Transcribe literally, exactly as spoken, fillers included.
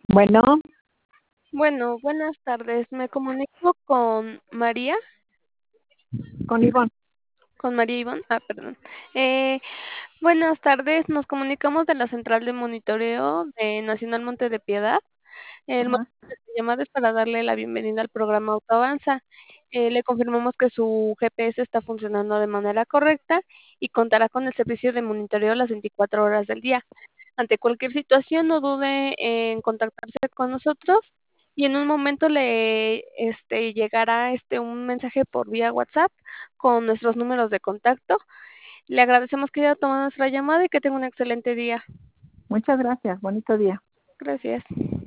Bueno, Bueno, buenas tardes. Me comunico con María, con Ivonne. con María Ivonne. Ah, perdón. Eh, buenas tardes. Nos comunicamos de la Central de Monitoreo de Nacional Monte de Piedad. El motivo Ajá. de esta llamada es para darle la bienvenida al programa Autoavanza. Eh, le confirmamos que su G P S está funcionando de manera correcta y contará con el servicio de monitoreo las veinticuatro horas del día. Ante cualquier situación, no dude en contactarse con nosotros y en un momento le este, llegará este, un mensaje por vía WhatsApp con nuestros números de contacto. Le agradecemos que haya tomado nuestra llamada y que tenga un excelente día. Muchas gracias. Bonito día. Gracias.